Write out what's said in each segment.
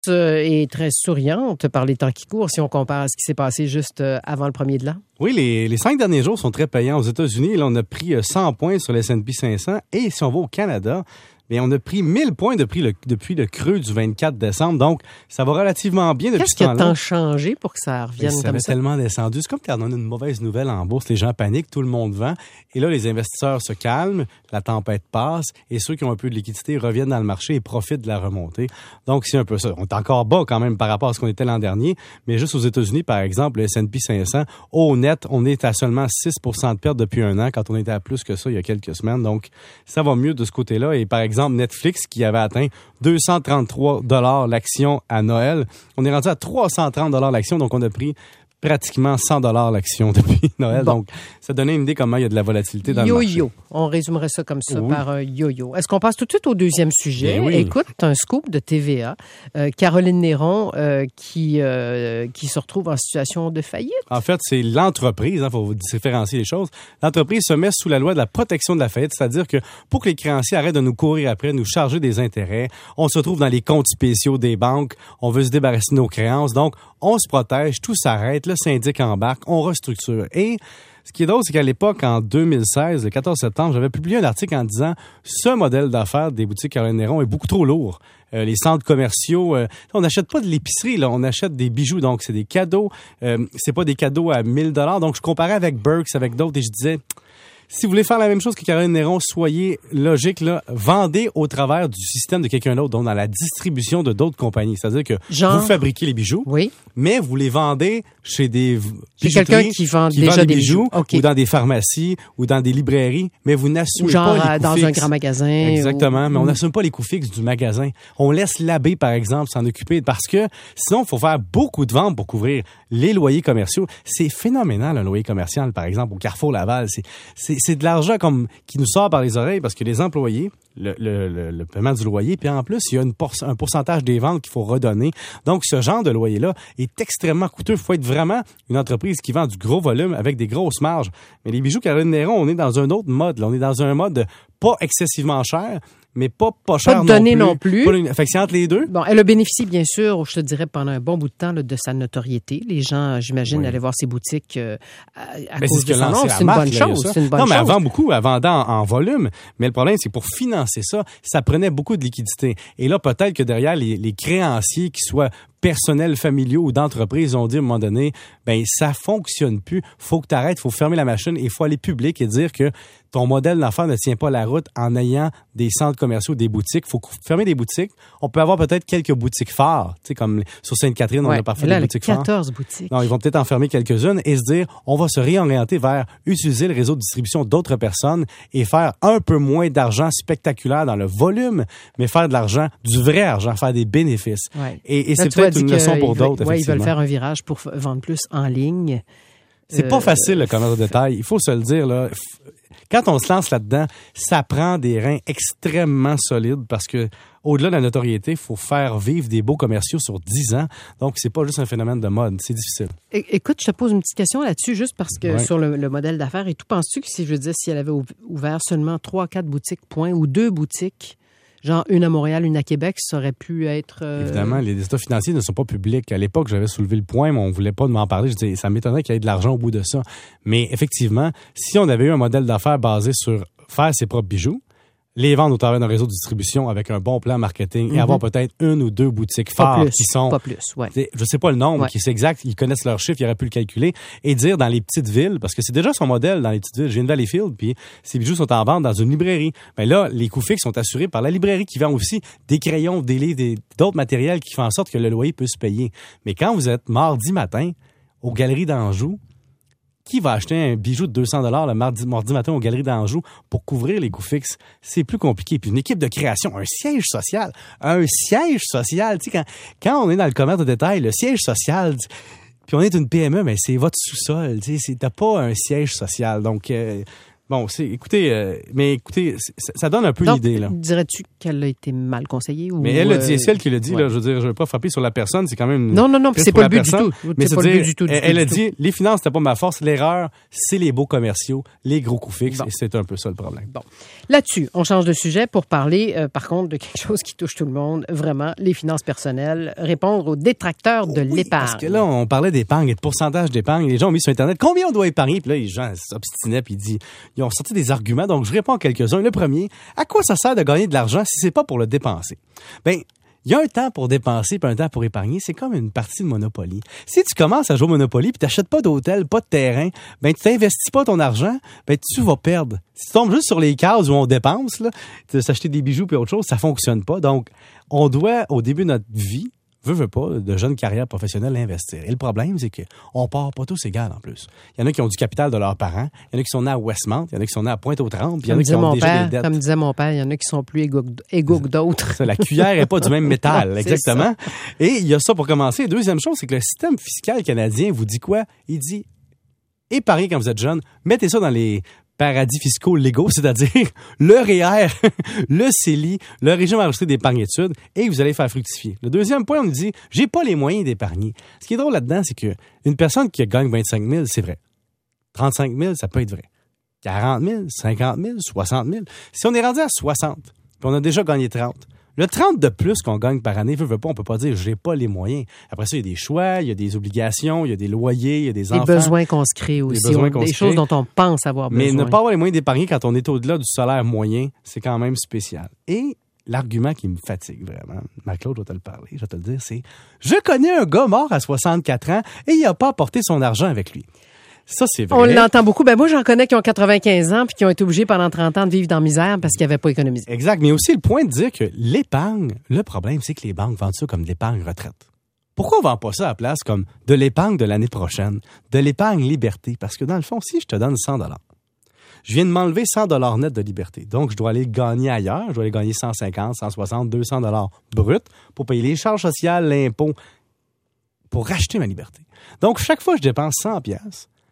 est très souriante par les temps qui courent si on compare à ce qui s'est passé juste avant le 1er de l'an. Oui, les 5 derniers jours sont très payants. Aux États-Unis, là, on a pris 100 points sur le S&P 500. Et si on va au Canada, bien, on a pris 1000 points depuis le creux du 24 décembre. Donc, ça va relativement bien depuis ce temps-là. Qu'est-ce qui a tant changé pour que ça revienne comme ça? Ça avait tellement descendu. C'est comme quand on a une mauvaise nouvelle en bourse, les gens paniquent, tout le monde vend. Et là, les investisseurs se calment, la tempête passe et ceux qui ont un peu de liquidité reviennent dans le marché et profitent de la remontée. Donc, c'est un peu ça. On est encore bas quand même par rapport à ce qu'on était l'an dernier. Mais juste aux États-Unis, par exemple, le S&P 500, au net, on est à seulement 6 % de perte depuis un an quand on était à plus que ça il y a quelques semaines. Donc, ça va mieux de ce côté-là. Et par exemple, Netflix, qui avait atteint 233 $ l'action à Noël, on est rendu à 330 $ l'action. Donc, on a pris pratiquement 100 $ l'action depuis Noël. Bon. Donc, ça donnait une idée comment il y a de la volatilité dans le marché. Yo-yo. On résumerait ça comme ça par un yo-yo. Est-ce qu'on passe tout de suite au deuxième sujet? Oui. Écoute, un scoop de TVA. Caroline Néron qui se retrouve en situation de faillite. En fait, c'est l'entreprise, faut vous différencier les choses. L'entreprise se met sous la loi de la protection de la faillite, c'est-à-dire que pour que les créanciers arrêtent de nous courir après, nous charger des intérêts, on se retrouve dans les comptes spéciaux des banques, on veut se débarrasser de nos créances, donc on se protège, tout s'arrête, le syndic embarque, on restructure. Et ce qui est drôle, c'est qu'à l'époque, en 2016, le 14 septembre, j'avais publié un article en disant « Ce modèle d'affaires des boutiques Caroline Néron est beaucoup trop lourd. Les centres commerciaux, on n'achète pas de l'épicerie, là, on achète des bijoux, donc c'est des cadeaux. C'est pas des cadeaux à 1000 $. Donc, je comparais avec Burks, avec d'autres, et je disais... Si vous voulez faire la même chose que Caroline Néron, soyez logique, là, vendez au travers du système de quelqu'un d'autre, donc dans la distribution de d'autres compagnies. C'est-à-dire que vous fabriquez les bijoux, mais vous les vendez chez des quelqu'un qui vend déjà des bijoux. Okay. Ou dans des pharmacies, ou dans des librairies, mais vous n'assumez pas les coûts dans fixes. Un grand magasin. Exactement, mais on n'assume pas les coûts fixes du magasin. On laisse l'abbé, par exemple, s'en occuper, parce que sinon, il faut faire beaucoup de ventes pour couvrir les loyers commerciaux. C'est phénoménal, un loyer commercial, par exemple, au Carrefour Laval. C'est de l'argent qui nous sort par les oreilles parce que les employés, le paiement du loyer, puis en plus, il y a un pourcentage des ventes qu'il faut redonner. Donc, ce genre de loyer-là est extrêmement coûteux. Il faut être vraiment une entreprise qui vend du gros volume avec des grosses marges. Mais les bijoux Caroline Néron, on est dans un autre mode. Là. On est dans un mode pas excessivement cher, mais pas cher non plus. Pas donné non plus. Fait que c'est entre les deux. Bon, elle a bénéficié, bien sûr, je te dirais, pendant un bon bout de temps là, de sa notoriété. Les gens, j'imagine, allaient voir ses boutiques à cause de son nom. C'est une bonne chose. Non, mais elle vend beaucoup, elle vendait en volume. Mais le problème, c'est pour financer ça, ça prenait beaucoup de liquidité. Et là, peut-être que derrière, les créanciers, qui soient personnels, familiaux ou d'entreprises, ont dit à un moment donné, ben ça fonctionne plus. Faut que tu arrêtes, faut fermer la machine et il faut aller public et dire que ton modèle d'affaires ne tient pas la route en ayant des centres commerciaux, des boutiques. Faut fermer des boutiques. On peut avoir peut-être quelques boutiques phares, tu sais, comme sur Sainte-Catherine, on a parfois des boutiques 14 phares. Boutiques. Non, ils vont peut-être en fermer quelques-unes et se dire, on va se réorienter vers utiliser le réseau de distribution d'autres personnes et faire un peu moins d'argent spectaculaire dans le volume, mais faire de l'argent, du vrai argent, faire des bénéfices. Ouais. Et c'est peut-être une leçon pour d'autres, Oui, ils veulent faire un virage pour vendre plus en ligne. C'est pas facile, le commerce de détail. Il faut se le dire, là. Quand on se lance là-dedans, ça prend des reins extrêmement solides parce que, au-delà de la notoriété, il faut faire vivre des beaux commerciaux sur 10 ans. Donc, c'est pas juste un phénomène de mode. C'est difficile. Écoute, je te pose une petite question là-dessus, juste parce que sur le modèle d'affaires et tout, penses-tu que si elle avait ouvert seulement 3-4 boutiques, ou 2 boutiques, genre une à Montréal, une à Québec, ça aurait pu être... Évidemment, les états financiers ne sont pas publics. À l'époque, j'avais soulevé le point, mais on voulait pas m'en parler. Je disais, ça m'étonnerait qu'il y ait de l'argent au bout de ça. Mais effectivement, si on avait eu un modèle d'affaires basé sur faire ses propres bijoux, les vendre au travers d'un réseau de distribution avec un bon plan marketing et avoir peut-être 1 ou 2 boutiques phares qui sont... Pas plus, je sais pas le nombre, qui c'est exact, ils connaissent leurs chiffres, ils auraient pu le calculer, et dire dans les petites villes, parce que c'est déjà son modèle dans les petites villes. J'ai une Valleyfield, puis ces bijoux sont en vente dans une librairie. Ben là, les coûts fixes sont assurés par la librairie qui vend aussi des crayons, des livres, d'autres matériels qui font en sorte que le loyer peut se payer. Mais quand vous êtes mardi matin aux Galeries d'Anjou, qui va acheter un bijou de 200 $ le mardi matin aux Galeries d'Anjou pour couvrir les coûts fixes? C'est plus compliqué. Puis une équipe de création, un siège social. Tu sais, quand on est dans le commerce de détail, le siège social, puis on est une PME, mais c'est votre sous-sol. Tu sais, t'as pas un siège social. Donc, Bon, écoutez, ça donne un peu l'idée, là. Dirais-tu qu'elle a été mal conseillée? Mais elle le dit, c'est elle qui le dit, là. Je veux dire, je veux pas frapper sur la personne, c'est quand même... Non, c'est pas le but du tout. Mais c'est pas le but du tout. Elle a dit, les finances, c'était pas ma force. L'erreur, c'est les beaux commerciaux, les gros coûts fixes, et c'est un peu ça le problème. Bon. Là-dessus, on change de sujet pour parler, par contre, de quelque chose qui touche tout le monde, vraiment, les finances personnelles, répondre aux détracteurs de l'épargne. Parce que là, on parlait d'épargne et de pourcentage d'épargne. Les gens ont mis sur Internet combien on doit épargner. Puis là, les gens s'obstinaient puis ils ont sorti des arguments. Donc, je réponds à quelques-uns. Le premier, à quoi ça sert de gagner de l'argent si c'est pas pour le dépenser? Ben, il y a un temps pour dépenser puis un temps pour épargner. C'est comme une partie de Monopoly. Si tu commences à jouer au Monopoly puis t'achètes pas d'hôtel, pas de terrain, ben tu t'investis pas ton argent, ben tu vas perdre. Si tu tombes juste sur les cases où on dépense, là, s'acheter des bijoux puis autre chose, ça fonctionne pas. Donc, on doit, au début de notre vie, veut pas, de jeunes carrières professionnelles, investir. Et le problème, c'est que on part pas tous égaux en plus. Il y en a qui ont du capital de leurs parents, il y en a qui sont nés à Westmount, il y en a qui sont nés à Pointe-aux-Trembles, puis il y en a qui ont déjà des dettes. Comme disait mon père, il y en a qui sont plus égaux que d'autres. La cuillère est pas du même métal, exactement. Et il y a ça pour commencer. Deuxième chose, c'est que le système fiscal canadien vous dit quoi? Il dit, épargnez quand vous êtes jeune, mettez ça dans les paradis fiscaux légaux, c'est-à-dire le REER, le CELI, le régime ajusté d'épargne-études, et vous allez faire fructifier. Le deuxième point, on nous dit, j'ai pas les moyens d'épargner. Ce qui est drôle là-dedans, c'est que une personne qui gagne 25 000, c'est vrai. 35 000, ça peut être vrai. 40 000, 50 000, 60 000. Si on est rendu à 60, puis on a déjà gagné 30, le 30 de plus qu'on gagne par année, veut pas, on peut pas dire j'ai pas les moyens. Après ça, il y a des choix, il y a des obligations, il y a des loyers, il y a des enfants. Des besoins qu'on se crée aussi. Des choses dont on pense avoir besoin. Mais ne pas avoir les moyens d'épargner quand on est au-delà du salaire moyen, c'est quand même spécial. Et l'argument qui me fatigue vraiment, Marc-Claude, je vais te le parler, je vais te le dire, c'est je connais un gars mort à 64 ans et il n'a pas apporté son argent avec lui. Ça, c'est vrai. On l'entend beaucoup. Ben moi, j'en connais qui ont 95 ans puis qui ont été obligés pendant 30 ans de vivre dans la misère parce qu'ils n'avaient pas économisé. Exact. Mais aussi le point de dire que l'épargne, le problème, c'est que les banques vendent ça comme de l'épargne retraite. Pourquoi on ne vend pas ça à la place comme de l'épargne de l'année prochaine, de l'épargne liberté? Parce que dans le fond, si je te donne 100 $, je viens de m'enlever 100 $ net de liberté. Donc, je dois aller gagner ailleurs. Je dois aller gagner 150, 160, 200 $ brut pour payer les charges sociales, l'impôt, pour racheter ma liberté. Donc, chaque fois que je dépense 100 $,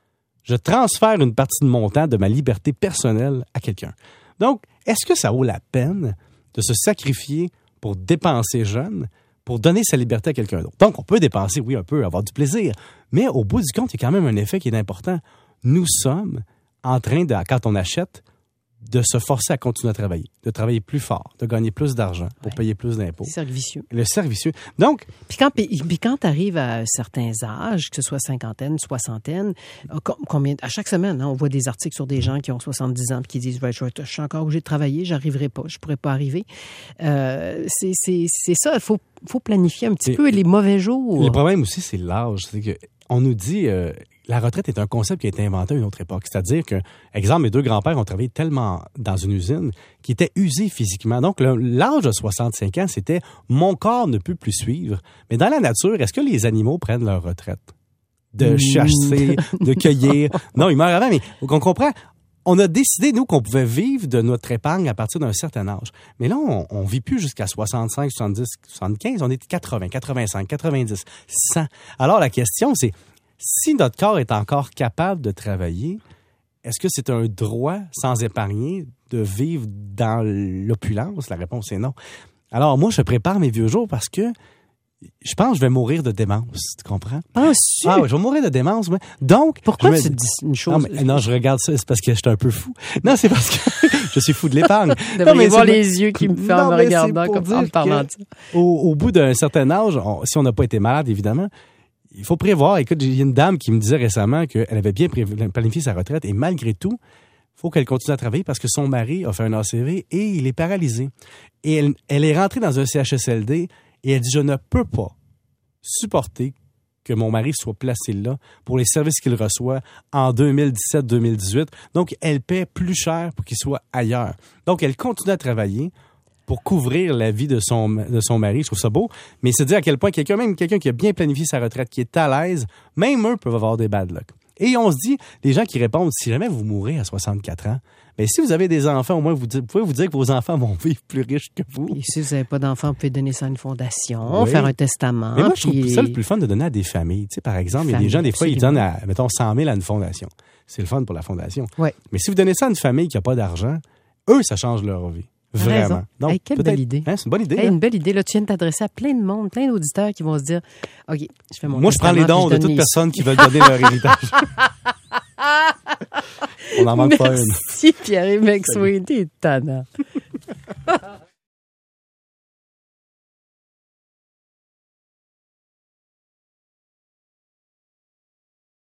je transfère une partie de mon temps de ma liberté personnelle à quelqu'un. Donc, est-ce que ça vaut la peine de se sacrifier pour dépenser jeune, pour donner sa liberté à quelqu'un d'autre? Donc, on peut dépenser, oui, un peu, avoir du plaisir, mais au bout du compte, il y a quand même un effet qui est important. Nous sommes en train de, quand on achète, de se forcer à continuer à travailler, de travailler plus fort, de gagner plus d'argent pour payer plus d'impôts. Le cercle vicieux. Le cercle vicieux. Donc... Puis quand tu arrives à certains âges, que ce soit cinquantaine, soixantaine, à chaque semaine, on voit des articles sur des gens qui ont 70 ans et qui disent je suis encore obligé de travailler, j'arriverai pas, je pourrais pas arriver. C'est ça, il faut planifier un petit peu les mauvais jours. Le problème aussi, c'est l'âge. C'est que on nous dit... la retraite est un concept qui a été inventé à une autre époque. C'est-à-dire que, exemple, mes deux grands-pères ont travaillé tellement dans une usine qu'ils étaient usés physiquement. Donc, l'âge de 65 ans, c'était « mon corps ne peut plus suivre ». Mais dans la nature, est-ce que les animaux prennent leur retraite? De chasser, de cueillir? Non, ils meurent avant, mais on comprend. On a décidé, nous, qu'on pouvait vivre de notre épargne à partir d'un certain âge. Mais là, on vit plus jusqu'à 65, 70, 75. On est 80, 85, 90, 100. Alors, la question, c'est... si notre corps est encore capable de travailler, est-ce que c'est un droit, sans épargner, de vivre dans l'opulence? La réponse est non. Alors, moi, je prépare mes vieux jours parce que je pense que je vais mourir de démence. Tu comprends? Penses-tu? Ah oui, je vais mourir de démence. Mais donc, pourquoi tu dis une chose? Non, je regarde ça, c'est parce que je suis un peu fou. Non, c'est parce que je suis fou de l'épargne. Tu devrais voir les yeux qui me ferment en me regardant comme en me parlant de ça. Au bout d'un certain âge, si on n'a pas été malade, évidemment, il faut prévoir. Écoute, il y a une dame qui me disait récemment qu'elle avait bien planifié sa retraite et malgré tout, il faut qu'elle continue à travailler parce que son mari a fait un ACV et il est paralysé. Et elle est rentrée dans un CHSLD et elle dit « Je ne peux pas supporter que mon mari soit placé là pour les services qu'il reçoit en 2017-2018. » Donc, elle paie plus cher pour qu'il soit ailleurs. Donc, elle continue à travailler pour couvrir la vie de son mari. Je trouve ça beau. Mais c'est dire à quel point quelqu'un qui a bien planifié sa retraite, qui est à l'aise, même eux peuvent avoir des bad luck. Et on se dit, les gens qui répondent, si jamais vous mourrez à 64 ans, bien, si vous avez des enfants, au moins, vous pouvez vous dire que vos enfants vont vivre plus riches que vous. Et si vous n'avez pas d'enfants, vous pouvez donner ça à une fondation, faire un testament. Mais moi, je trouve ça le plus fun de donner à des familles. Tu sais, par exemple, il y a des gens, des fois, ils donnent, mettons, 100 000 à une fondation. C'est le fun pour la fondation. Ouais. Mais si vous donnez ça à une famille qui n'a pas d'argent, eux, ça change leur vie. Vraiment. Donc, hey, quelle belle idée. Hein, c'est une bonne idée. Hey, une belle idée. Là, tu viens de t'adresser à plein de monde, plein d'auditeurs qui vont se dire, OK, je fais mon Moi, je prends les dons de toute personne qui veut donner leur héritage. On n'en manque pas une. Merci, Pierre-Yves McSween. T'es tannant.